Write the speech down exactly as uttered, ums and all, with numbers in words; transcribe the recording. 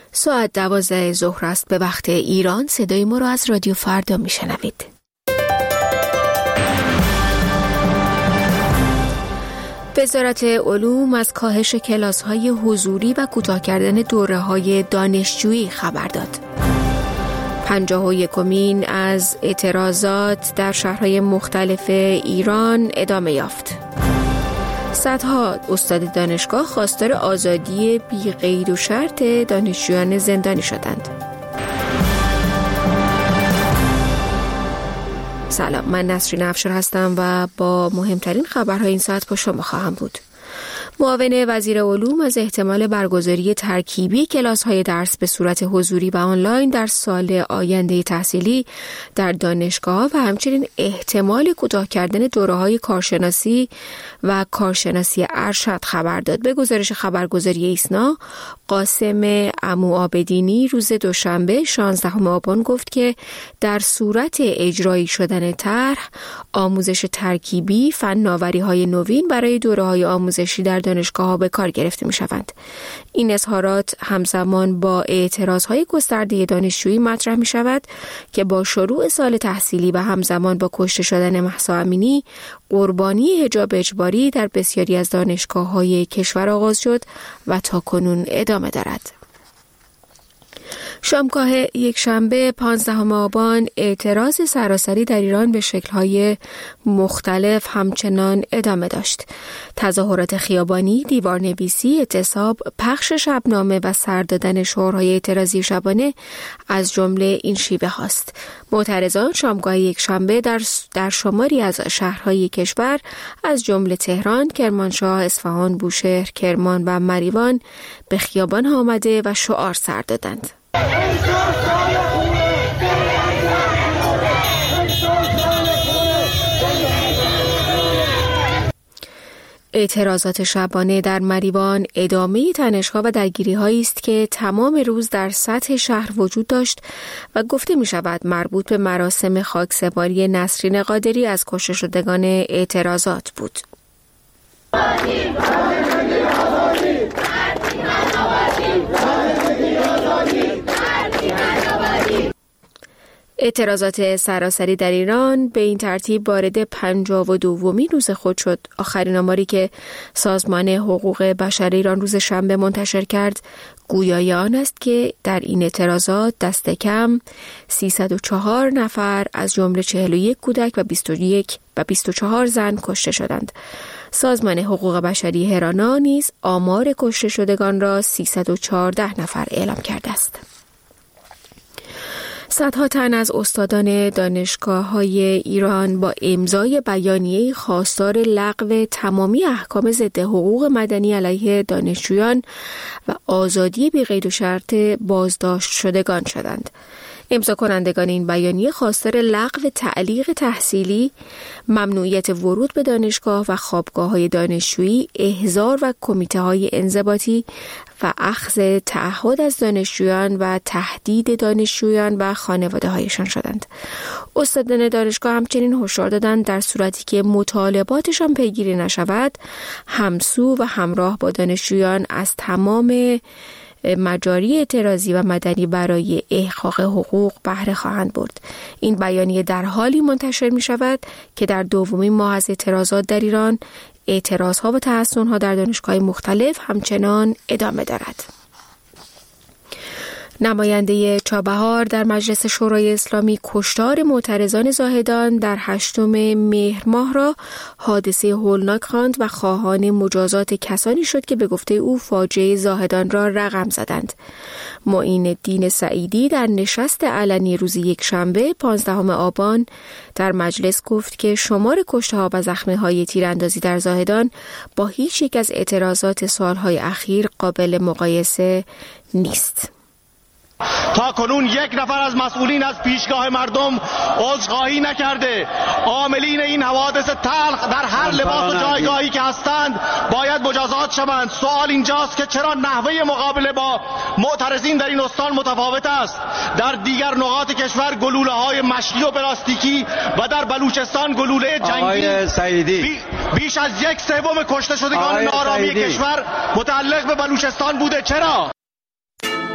ساعت دوازده ظهر است به وقت ایران. صدای ما را از رادیو فردا میشنوید. وزارت علوم از کاهش کلاس‌های حضوری و کوتاه کردن دوره‌های دانشجویی خبر داد. پنجاه و یکمین از اعتراضات در شهرهای مختلف ایران ادامه یافت. صدها استاد دانشگاه خواستار آزادی بی قید و شرط دانشجویان زندانی شدند. سلام، من نسرین افشار هستم و با مهمترین خبرهای این ساعت با شما خواهم بود. معاون وزیر علوم از احتمال برگزاری ترکیبی کلاس‌های درس به صورت حضوری و آنلاین در سال آینده تحصیلی در دانشگاه و همچنین احتمال کوتاه کردن دوره‌های کارشناسی و کارشناسی ارشد خبر داد. به گزارش خبرگزاری ایسنا، قاسم عموعابدینی روز دوشنبه شانزدهم آبان گفت که در صورت اجرایی شدن طرح، آموزش ترکیبی فناوری‌های نوین برای دوره‌های آموزشی در دانشگاه‌ها به کار گرفته می‌شوند. این اظهارات همزمان با اعتراض‌های گسترده دانشجویی مطرح می‌شود که با شروع سال تحصیلی و همزمان با کشته شدن مهسا امینی، قربانی حجاب اجباری در بسیاری از دانشگاه‌های کشور آغاز شد و تاکنون ادامه دارد. شامگاه یک شنبه پانزدهم آبان اعتراض سراسری در ایران به شکل‌های مختلف همچنان ادامه داشت. تظاهرات خیابانی، دیوارنویسی، اعتصاب، پخش شبنامه و سر دادن شعارهای اعتراضی شبانه از جمله این شیوه هاست. معترضان شامگاه یک شنبه در در شماری از شهرهای کشور از جمله تهران، کرمانشاه، اصفهان، بوشهر، کرمان و مریوان به خیابان آمده و شعار سر دادند. اعتراضات شبانه در مریوان ادامه تنش‌ها و درگیری‌هایی است که تمام روز در سطح شهر وجود داشت و گفته می‌شود مربوط به مراسم خاکسپاری نسرین قادری از کشته شدگان اعتراضات بود. اعتراضات سراسری در ایران به این ترتیب وارد پنجاه و دومین روز خود شد. آخرین آماری که سازمان حقوق بشر ایران روز شنبه منتشر کرد گویای آن است که در این اعتراضات دست کم سیصد و چهار نفر از جمله چهل و یک کودک و بیست و یک و بیست و چهار زن کشته شدند. سازمان حقوق بشری هرانا نیز آمار کشته شدگان را سیصد و چهارده نفر اعلام کرده است. صدها تن از استادان دانشگاه‌های ایران با امضای بیانیه خواستار لغو تمامی احکام ضد حقوق مدنی علیه دانشجویان و آزادی بی قید و شرط بازداشت شدگان شدند. امضا کنندگان این بیانیه خواستار لغو تعلیق تحصیلی، ممنوعیت ورود به دانشگاه و خوابگاه‌های دانشجویی، احضار و کمیته‌های انضباطی و اخذ تعهد از دانشجویان و تهدید دانشجویان و خانواده‌هایشان شدند. استادان دانشگاه همچنین هشدار دادند در صورتی که مطالباتشان پیگیری نشود، همسو و همراه با دانشجویان از تمام مجاری اعتراضی و مدنی برای احقاق حقوق بهره خواهند برد. این بیانیه در حالی منتشر می شود که در دومین ماه از اعتراضات در ایران، اعتراضها و تحصنها در دانشگاه مختلف همچنان ادامه دارد. نماینده چابهار در مجلس شورای اسلامی کشتار معترضان زاهدان در هشتم مهر ماه را حادثه هولناک خواند و خواهان مجازات کسانی شد که به گفته او فاجعه زاهدان را رقم زدند. معین الدین سعیدی در نشست علنی روز یک شنبه پانزدهم آبان در مجلس گفت که شمار کشته‌ها و زخمی‌های تیراندازی در زاهدان با هیچ یک از اعتراضات سالهای اخیر قابل مقایسه نیست. تا کنون یک نفر از مسئولین از پیشگاه مردم عذرخواهی نکرده. عاملین این حوادث تلخ در هر لباس و جایگاهی که هستند باید مجازات شوند. سوال اینجاست که چرا نحوه مقابله با معترضین در این استان متفاوت است؟ در دیگر نقاط کشور گلوله های مشکی و پلاستیکی و در بلوچستان گلوله جنگی. بی بیش از یک سوم کشته شدگان نارامی کشور متعلق به بلوچستان بوده. چرا؟